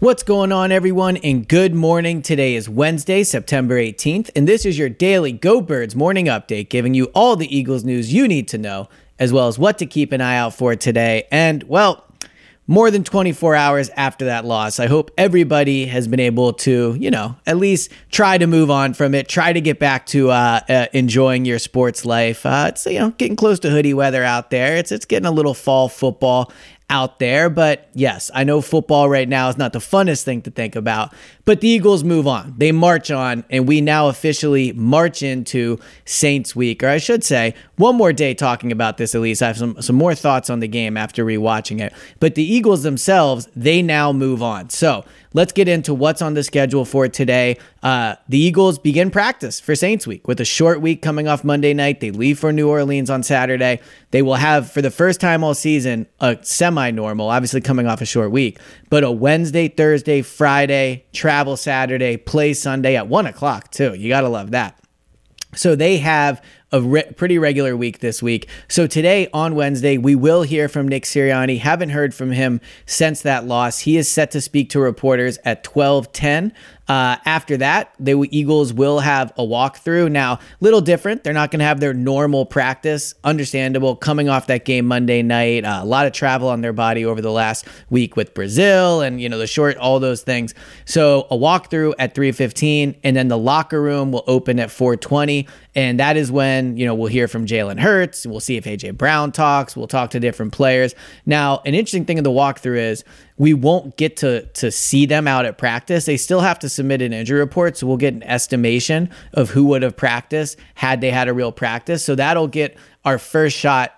What's going on, everyone, and good morning. Today is Wednesday, September 18th, and this is your daily Go Birds morning update, giving you all the Eagles news you need to know, as well as what to keep an eye out for today. And, well, more than 24 hours after that loss, I hope everybody has been able to, at least try to move on from it, try to get back to enjoying your sports life. It's, getting close to hoodie weather out there. It's getting a little fall football out there. But yes, I know football right now is not the funnest thing to think about, but the Eagles move on. They march on, and we now officially march into Saints week, or I should say one more day talking about this. At least I have some more thoughts on the game after rewatching it, but the Eagles themselves, they now move on. So let's get into what's on the schedule for today. The Eagles begin practice for Saints week with a short week coming off Monday night. They leave for New Orleans on Saturday. They will have, for the first time all season, a semi-normal, obviously coming off a short week, but a Wednesday, Thursday, Friday, travel Saturday, play Sunday at 1 o'clock too. You got to love that. So they have a pretty regular week this week. So today on Wednesday, we will hear from Nick Sirianni. Haven't heard from him since that loss. He is set to speak to reporters at 12:10. After that, the Eagles will have a walkthrough. Now, a little different. They're not going to have their normal practice. Understandable. Coming off that game Monday night, a lot of travel on their body over the last week with Brazil and, the short, all those things. So a walkthrough at 3:15, and then the locker room will open at 4:20. And that is when, we'll hear from Jalen Hurts. We'll see if A.J. Brown talks. We'll talk to different players. Now, an interesting thing in the walkthrough is we won't get to see them out at practice. They still have to submit an injury report, so we'll get an estimation of who would have practiced had they had a real practice. So that'll get our first shot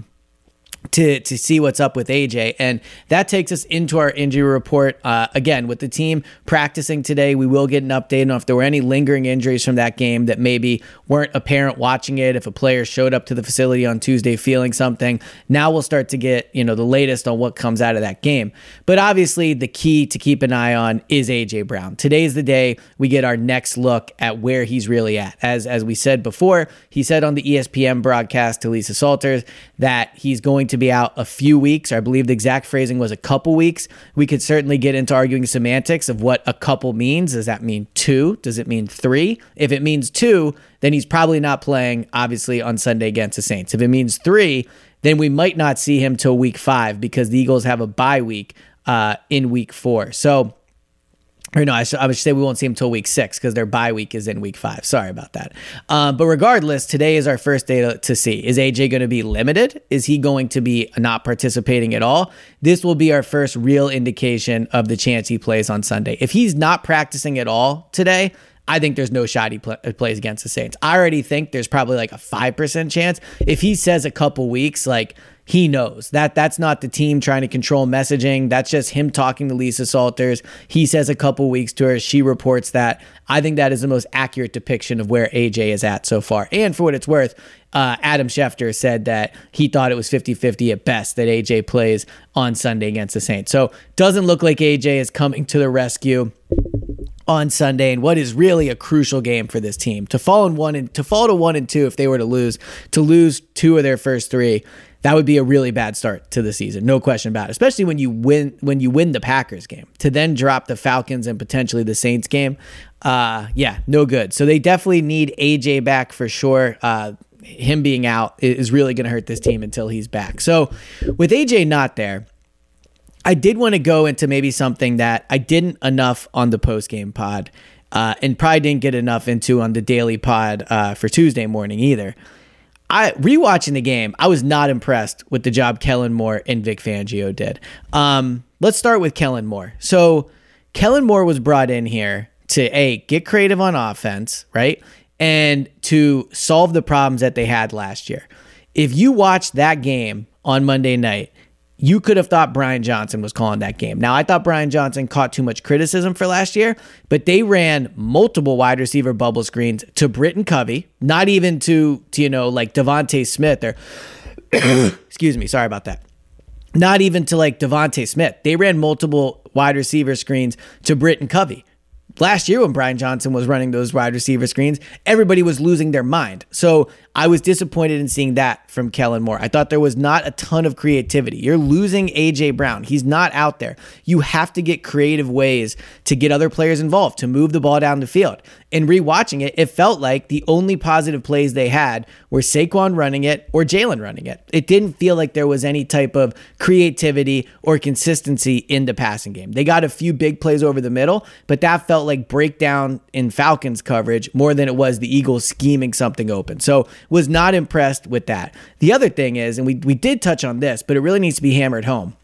to see what's up with AJ. And that takes us into our injury report. Again, with the team practicing today, we will get an update on if there were any lingering injuries from that game that maybe weren't apparent watching it. If a player showed up to the facility on Tuesday feeling something, now we'll start to get, the latest on what comes out of that game. But obviously the key to keep an eye on is AJ Brown. Today's the day we get our next look at where he's really at. As we said before, he said on the ESPN broadcast to Lisa Salters that he's going to be out a few weeks. I believe the exact phrasing was a couple weeks. We could certainly get into arguing semantics of what a couple means. Does that mean 2? Does it mean 3? If it means 2, then he's probably not playing, obviously, on Sunday against the Saints. If it means 3, then we might not see him till week 5 because the Eagles have a bye week in week 4. So, or no, I would say we won't see him till week 6 because their bye week is in week 5. Sorry about that. But regardless, today is our first day to see. Is AJ going to be limited? Is he going to be not participating at all? This will be our first real indication of the chance he plays on Sunday. If he's not practicing at all today, I think there's no shot he plays against the Saints. I already think there's probably like a 5% chance. If he says a couple weeks, he knows that's not the team trying to control messaging. That's just him talking to Lisa Salters. He says a couple weeks to her. She reports that. I think that is the most accurate depiction of where AJ is at so far. And for what it's worth, Adam Schefter said that he thought it was 50-50 at best that AJ plays on Sunday against the Saints. So doesn't look like AJ is coming to the rescue on Sunday, and what is really a crucial game for this team. To fall to 1-2 if they were to lose 2 of their first 3, that would be a really bad start to the season. No question about it. Especially when you win the Packers game. To then drop the Falcons and potentially the Saints game. No good. So they definitely need AJ back for sure. Him being out is really going to hurt this team until he's back. So with AJ not there, I did want to go into maybe something that I didn't enough on the post-game pod and probably didn't get enough into on the daily pod for Tuesday morning either. Rewatching the game, I was not impressed with the job Kellen Moore and Vic Fangio did. Let's start with Kellen Moore. So Kellen Moore was brought in here to get creative on offense, right? And to solve the problems that they had last year. If you watched that game on Monday night, you could have thought Brian Johnson was calling that game. Now, I thought Brian Johnson caught too much criticism for last year, but they ran multiple wide receiver bubble screens to Britton Covey, not even to like Devontae Smith or, excuse me, sorry about that. Not even to like Devontae Smith. They ran multiple wide receiver screens to Britton Covey. Last year when Brian Johnson was running those wide receiver screens, everybody was losing their mind. So I was disappointed in seeing that from Kellen Moore. I thought there was not a ton of creativity. You're losing A.J. Brown. He's not out there. You have to get creative ways to get other players involved, to move the ball down the field. And rewatching it, it felt like the only positive plays they had were Saquon running it or Jalen running it. It didn't feel like there was any type of creativity or consistency in the passing game. They got a few big plays over the middle, but that felt like breakdown in Falcons coverage more than it was the Eagles scheming something open. So was not impressed with that. The other thing is, and we did touch on this, but it really needs to be hammered home.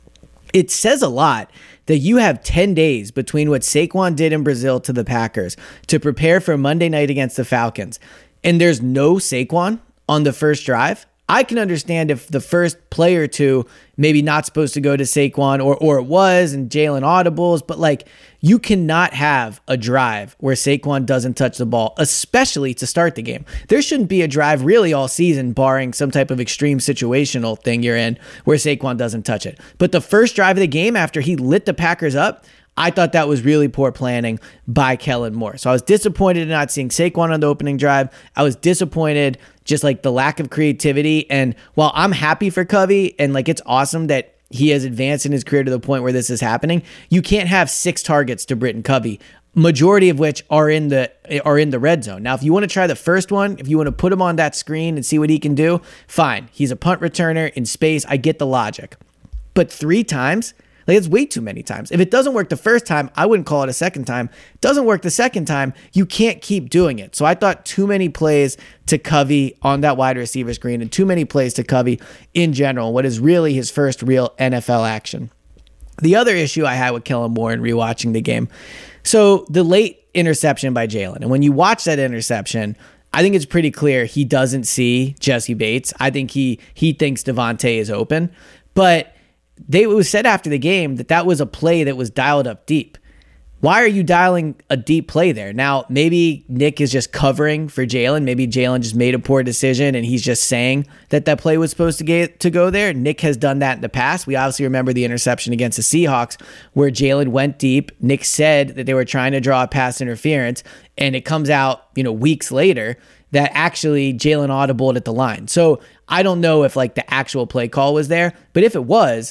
It says a lot that you have 10 days between what Saquon did in Brazil to the Packers to prepare for Monday night against the Falcons, and there's no Saquon on the first drive. I can understand if the first play or two maybe not supposed to go to Saquon or it was and Jalen audibles, but like you cannot have a drive where Saquon doesn't touch the ball, especially to start the game. There shouldn't be a drive really all season, barring some type of extreme situational thing you're in where Saquon doesn't touch it. But the first drive of the game after he lit the Packers up, I thought that was really poor planning by Kellen Moore. So I was disappointed in not seeing Saquon on the opening drive. I was disappointed just like the lack of creativity. And while I'm happy for Covey and like it's awesome that he has advanced in his career to the point where this is happening, you can't have 6 targets to Britton Covey, majority of which are in the red zone. Now, if you want to try the first one, if you want to put him on that screen and see what he can do, fine. He's a punt returner in space. I get the logic. But 3 times? Like, it's way too many times. If it doesn't work the first time, I wouldn't call it a second time. Doesn't work the second time, you can't keep doing it. So I thought too many plays to Covey on that wide receiver screen and too many plays to Covey in general, what is really his first real NFL action. The other issue I had with Kellen Moore in rewatching the game, so the late interception by Jalen, and when you watch that interception, I think it's pretty clear he doesn't see Jesse Bates. I think he thinks Devontae is open, but it was said after the game that was a play that was dialed up deep. Why are you dialing a deep play there? Now, maybe Nick is just covering for Jalen. Maybe Jalen just made a poor decision and he's just saying that play was supposed to go there. Nick has done that in the past. We obviously remember the interception against the Seahawks where Jalen went deep. Nick said that they were trying to draw a pass interference, and it comes out, weeks later that actually Jalen audibled at the line. So I don't know if like the actual play call was there, but if it was,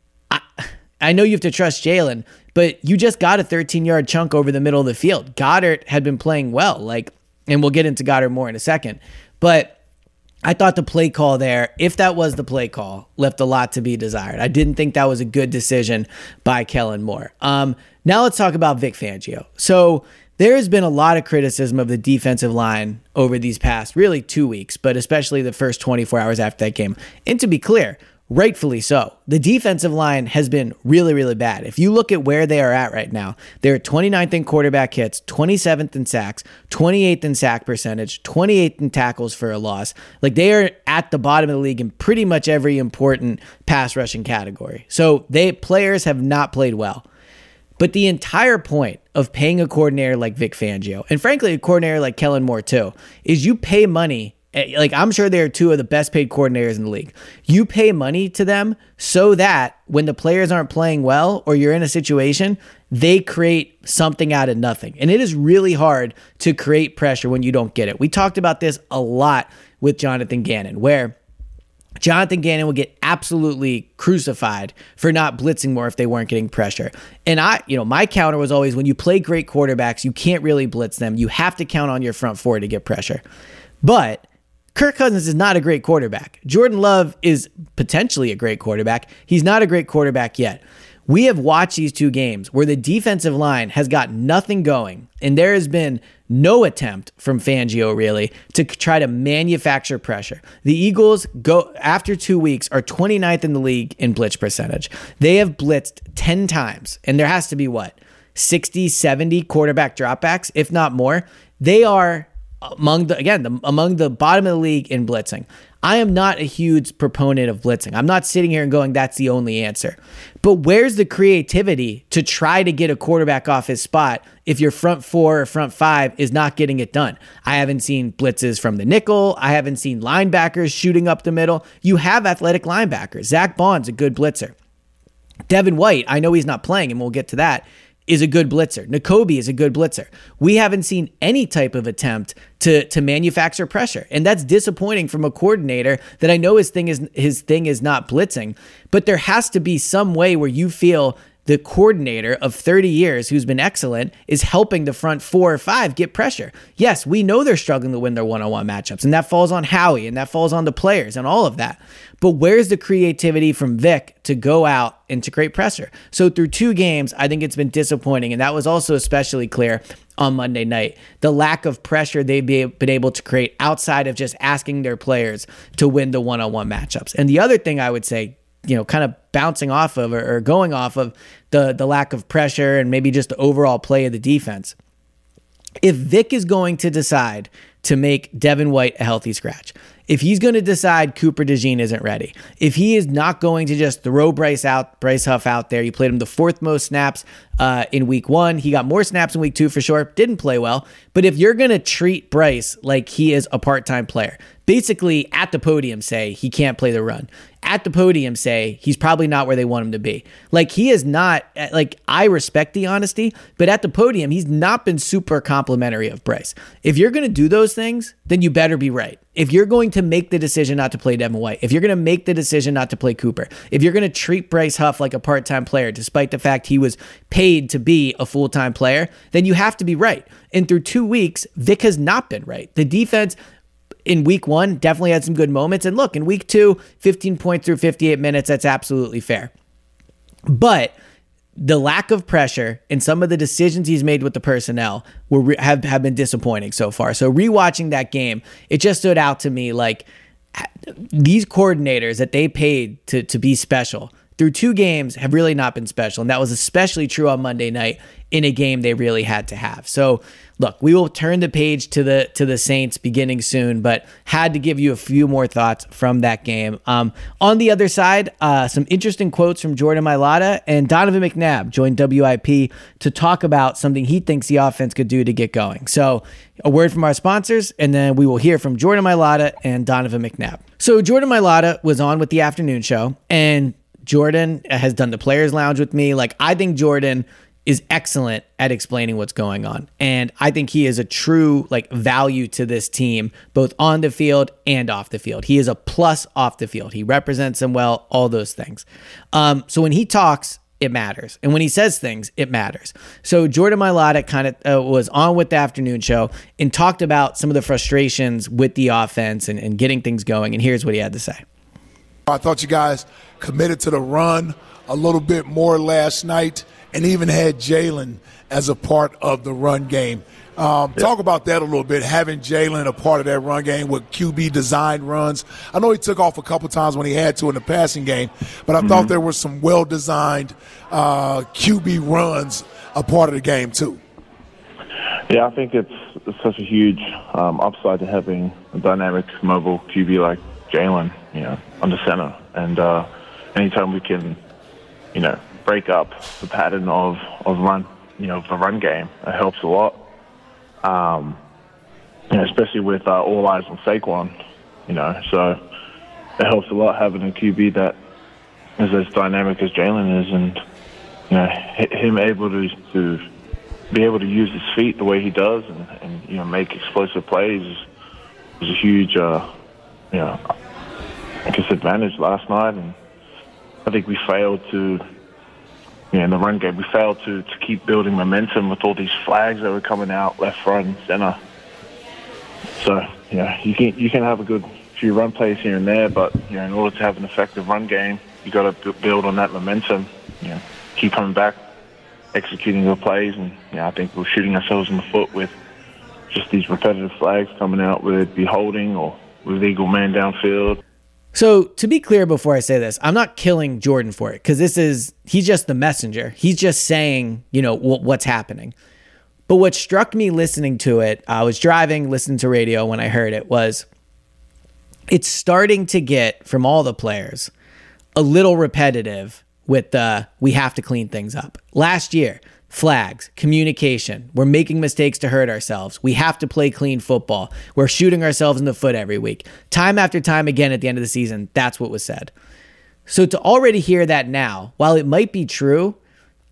I know you have to trust Jalen, but you just got a 13-yard chunk over the middle of the field. Goddard had been playing well, and we'll get into Goddard more in a second. But I thought the play call there, if that was the play call, left a lot to be desired. I didn't think that was a good decision by Kellen Moore. Now let's talk about Vic Fangio. So there has been a lot of criticism of the defensive line over these past, really 2 weeks, but especially the first 24 hours after that game. And to be clear, rightfully so. The defensive line has been really, really bad. If you look at where they are at right now, they're 29th in quarterback hits, 27th in sacks, 28th in sack percentage, 28th in tackles for a loss. Like, they are at the bottom of the league in pretty much every important pass rushing category. So players have not played well. But the entire point of paying a coordinator like Vic Fangio, and frankly a coordinator like Kellen Moore too, is you pay money. Like, I'm sure they're 2 of the best paid coordinators in the league. You pay money to them so that when the players aren't playing well or you're in a situation, they create something out of nothing. And it is really hard to create pressure when you don't get it. We talked about this a lot with Jonathan Gannon, where Jonathan Gannon would get absolutely crucified for not blitzing more if they weren't getting pressure. And my counter was always, when you play great quarterbacks, you can't really blitz them. You have to count on your front 4 to get pressure. But Kirk Cousins is not a great quarterback. Jordan Love is potentially a great quarterback. He's not a great quarterback yet. We have watched these 2 games where the defensive line has got nothing going, and there has been no attempt from Fangio really to try to manufacture pressure. The Eagles, after 2 weeks, are 29th in the league in blitz percentage. They have blitzed 10 times, and there has to be 60, 70 quarterback dropbacks, if not more. They are among the bottom of the league in blitzing. I am not a huge proponent of blitzing. I'm not sitting here and going, that's the only answer. But where's the creativity to try to get a quarterback off his spot if your front 4 or front 5 is not getting it done? I haven't seen blitzes from the nickel. I haven't seen linebackers shooting up the middle. You have athletic linebackers. Zach Bond's a good blitzer. Devin White, I know he's not playing, and we'll get to that. is a good blitzer. Nakobe is a good blitzer. We haven't seen any type of attempt to manufacture pressure. And that's disappointing from a coordinator that I know his thing is not blitzing, but there has to be some way where you feel the coordinator of 30 years who's been excellent is helping the front 4 or 5 get pressure. Yes, we know they're struggling to win their one-on-one matchups, and that falls on Howie, and that falls on the players and all of that. But where's the creativity from Vic to go out and to create pressure? So through 2 games, I think it's been disappointing, and that was also especially clear on Monday night. The lack of pressure they've been able to create outside of just asking their players to win the one-on-one matchups. And the other thing I would say, kind of bouncing off of or going off of the lack of pressure and maybe just the overall play of the defense. If Vic is going to decide to make Devin White a healthy scratch, if he's going to decide Cooper DeJean isn't ready, if he is not going to just throw Bryce Huff out there, you played him the 4th most snaps in week 1. He got more snaps in week 2 for sure. Didn't play well. But if you're going to treat Bryce like he is a part-time player, basically at the podium say he can't play the run, at the podium say he's probably not where they want him to be. Like, he is not, like, I respect the honesty, but at the podium, he's not been super complimentary of Bryce. If you're going to do those things, then you better be right. If you're going to make the decision not to play Devin White, if you're going to make the decision not to play Cooper, if you're going to treat Bryce Huff like a part-time player, despite the fact he was paid to be a full-time player, then you have to be right. And through 2 weeks, Vic has not been right. The defense in week 1 definitely had some good moments. And look, in week 2, 15 points through 58 minutes, that's absolutely fair. But the lack of pressure and some of the decisions he's made with the personnel have been disappointing so far. So rewatching that game, it just stood out to me like these coordinators that they paid to be special through 2 games have really not been special. And that was especially true on Monday night in a game they really had to have. So look, we will turn the page to the Saints beginning soon, but had to give you a few more thoughts from that game. On the other side, some interesting quotes from Jordan Mailata, and Donovan McNabb joined WIP to talk about something he thinks the offense could do to get going. So a word from our sponsors, and then we will hear from Jordan Mailata and Donovan McNabb. So Jordan Mailata was on with the afternoon show, and Jordan has done the Players Lounge with me. Like, I think Jordan is excellent at explaining what's going on. And I think he is a true value to this team, both on the field and off the field. He is a plus off the field. He represents them well, all those things. So when he talks, it matters. And when he says things, it matters. So Jordan Mailata kind of was on with the afternoon show and talked about some of the frustrations with the offense and getting things going. And here's what he had to say. I thought you guys committed to the run a little bit more last night, and even had Jalen as a part of the run game. Talk about that a little bit, having Jalen a part of that run game with QB designed runs. I know he took off a couple times when he had to in the passing game, but I thought there were some well-designed QB runs a part of the game too. Yeah, I think it's such a huge upside to having a dynamic, mobile QB like Jalen, on the center. And anytime we can, break up the pattern of run, the run game, it helps a lot. Especially with all eyes on Saquon, so it helps a lot having a QB that is as dynamic as Jalen is, and him able to be able to use his feet the way he does and make explosive plays is a huge advantage last night. And I think we failed to. In the run game, we failed to keep building momentum with all these flags that were coming out left, right, and center. So, you can have a good few run plays here and there, but in order to have an effective run game, you got to build on that momentum. Keep coming back, executing the plays, and I think we're shooting ourselves in the foot with just these repetitive flags coming out, whether it be holding or with legal man downfield. So to be clear before I say this, I'm not killing Jordan for it, because he's just the messenger. He's just saying, what's happening. But what struck me listening to it, I was driving, listening to radio when I heard it, was it's starting to get, from all the players, a little repetitive with we have to clean things up. Last year, flags, communication. We're making mistakes to hurt ourselves. We have to play clean football. We're shooting ourselves in the foot every week. Time after time again at the end of the season, that's what was said. So to already hear that now, while it might be true,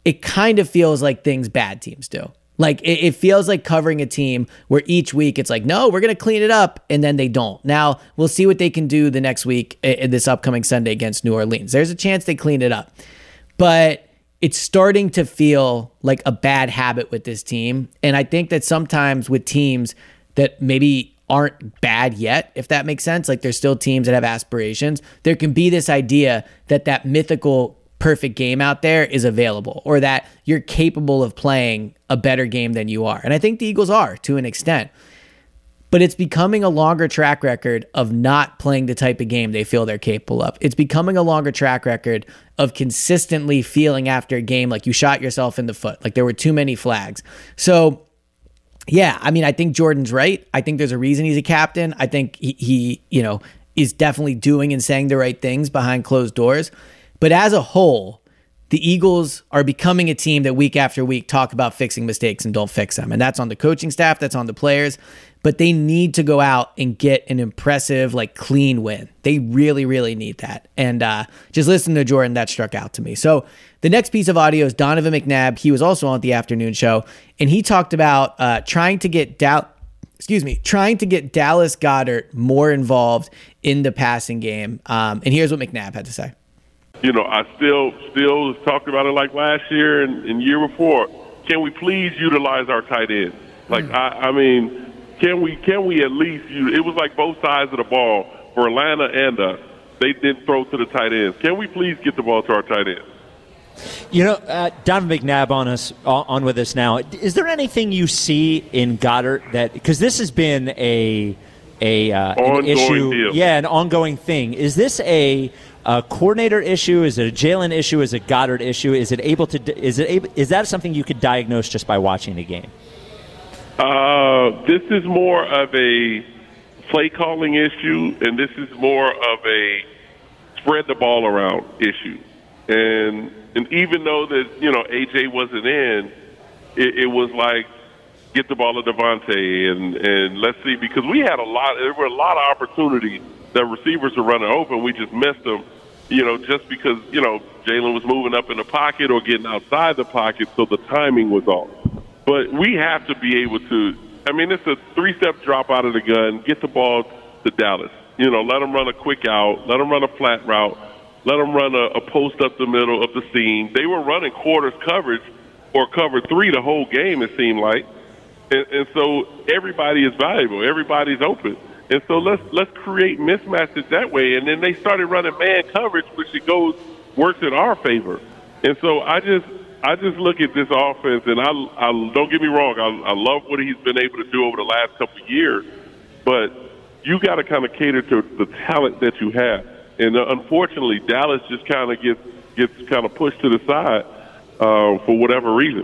it kind of feels like things bad teams do. Like it feels like covering a team where each week it's like, no, we're going to clean it up. And then they don't. Now we'll see what they can do the next week this upcoming Sunday against New Orleans. There's a chance they clean it up, but it's starting to feel like a bad habit with this team. And I think that sometimes with teams that maybe aren't bad yet, if that makes sense, like there's still teams that have aspirations, there can be this idea that that mythical perfect game out there is available, or that you're capable of playing a better game than you are. And I think the Eagles are to an extent, but it's becoming a longer track record of not playing the type of game they feel they're capable of. It's becoming a longer track record of consistently feeling after a game like you shot yourself in the foot, like there were too many flags. So yeah, I mean, I think Jordan's right. I think there's a reason he's a captain. I think he is definitely doing and saying the right things behind closed doors. But as a whole, the Eagles are becoming a team that week after week talk about fixing mistakes and don't fix them. And that's on the coaching staff, that's on the players. But they need to go out and get an impressive, like, clean win. They really, really need that. And just listening to Jordan, that struck out to me. So the next piece of audio is Donovan McNabb. He was also on the afternoon show, and he talked about trying to get Dallas Goedert more involved in the passing game. And here's what McNabb had to say. You know, I still talked about it like last year and year before. Can we please utilize our tight ends? Like, I mean, can we at least use? It was like both sides of the ball for Atlanta and us. They didn't throw to the tight ends. Can we please get the ball to our tight ends? You know, Donovan McNabb on with us now. Is there anything you see in Goedert that, because this has been an issue, deal. Yeah, an ongoing thing. Is this a coordinator issue? Is it a Jalen issue? Is it a Goedert issue? Is that something you could diagnose just by watching the game? This is more of a play calling issue, and this is more of a spread the ball around issue. And even though that, you know, AJ wasn't in, it was like, get the ball to Devontae and let's see, because there were a lot of opportunities that receivers were running open. We just missed them, you know, just because, you know, Jalen was moving up in the pocket or getting outside the pocket, so the timing was off. But we have to be able to, I mean, it's a three-step drop out of the gun, get the ball to Dallas. You know, let them run a quick out, let them run a flat route, let them run a post up the middle of the seam. They were running quarters coverage or cover three the whole game, it seemed like. And so everybody is valuable. Everybody's open. And so let's create mismatches that way. And then they started running man coverage, which works in our favor. And so I just look at this offense, and I don't get me wrong, I love what he's been able to do over the last couple of years. But you got to kind of cater to the talent that you have. And unfortunately, Dallas just kind of gets kind of pushed to the side for whatever reason.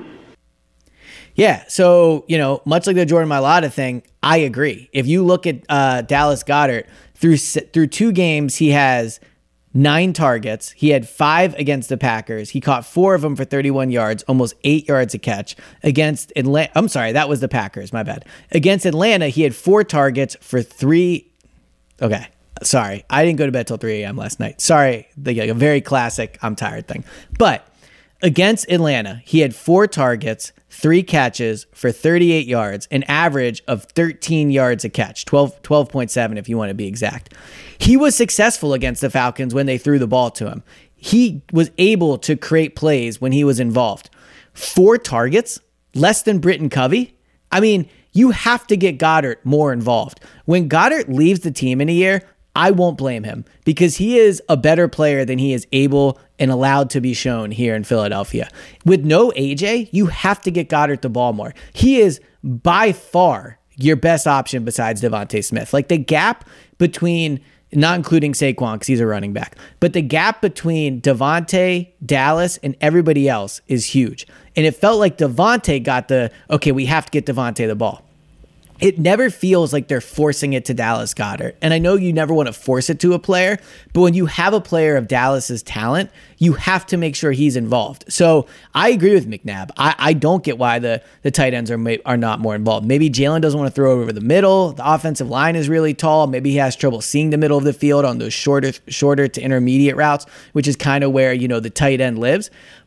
Yeah, so, you know, much like the Jordan Mailata thing, I agree. If you look at Dallas Goedert, through 2 games, he has 9 targets. He had 5 against the Packers. He caught 4 of them for 31 yards, almost 8 yards a catch. Against Atlanta, I'm sorry, that was the Packers, my bad. Against Atlanta, he had 4 targets for 3. Okay, sorry. I didn't go to bed till 3 a.m. last night. Sorry, a very classic I'm tired thing. But against Atlanta, he had 4 targets, 3 catches for 38 yards, an average of 13 yards a catch, 12.7 if you want to be exact. He was successful against the Falcons when they threw the ball to him. He was able to create plays when he was involved. 4 targets, less than Britton Covey. I mean, you have to get Goedert more involved. When Goedert leaves the team in a year, I won't blame him because he is a better player than he is able and allowed to be shown here in Philadelphia. With no AJ, you have to get Goedert the ball more. He is by far your best option besides Devontae Smith. Like the gap between, not including Saquon because he's a running back, but the gap between Devontae, Dallas, and everybody else is huge. And it felt like Devontae got okay, we have to get Devontae the ball. It never feels like they're forcing it to Dallas Goedert. And I know you never want to force it to a player, but when you have a player of Dallas's talent, you have to make sure he's involved. So I agree with McNabb. I don't get why the tight ends are not more involved. Maybe Jalen doesn't want to throw over the middle. The offensive line is really tall. Maybe he has trouble seeing the middle of the field on those shorter to intermediate routes, which is kind of where, you know, the tight end lives.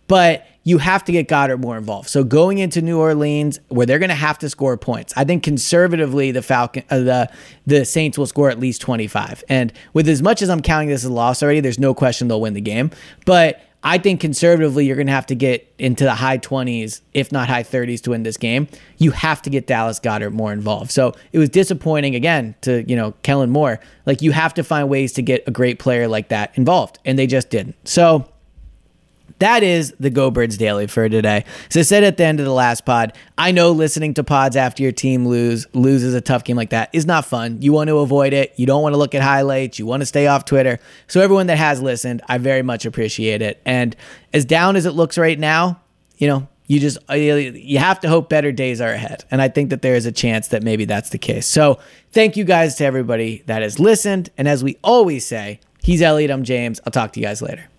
but you have to get Goddard more involved. So going into New Orleans, where they're going to have to score points, I think conservatively the Saints will score at least 25. And with as much as I'm counting this as a loss already, there's no question they'll win the game. But I think conservatively, you're going to have to get into the high 20s, if not high 30s, to win this game. You have to get Dallas Goedert more involved. So it was disappointing, again, to Kellen Moore. Like, you have to find ways to get a great player like that involved, and they just didn't. So that is the Go Birds Daily for today. As I said at the end of the last pod, I know listening to pods after your team loses a tough game like that is not fun. You want to avoid it. You don't want to look at highlights. You want to stay off Twitter. So everyone that has listened, I very much appreciate it. And as down as it looks right now, you have to hope better days are ahead. And I think that there is a chance that maybe that's the case. So thank you guys to everybody that has listened. And as we always say, he's Elliot, I'm James. I'll talk to you guys later.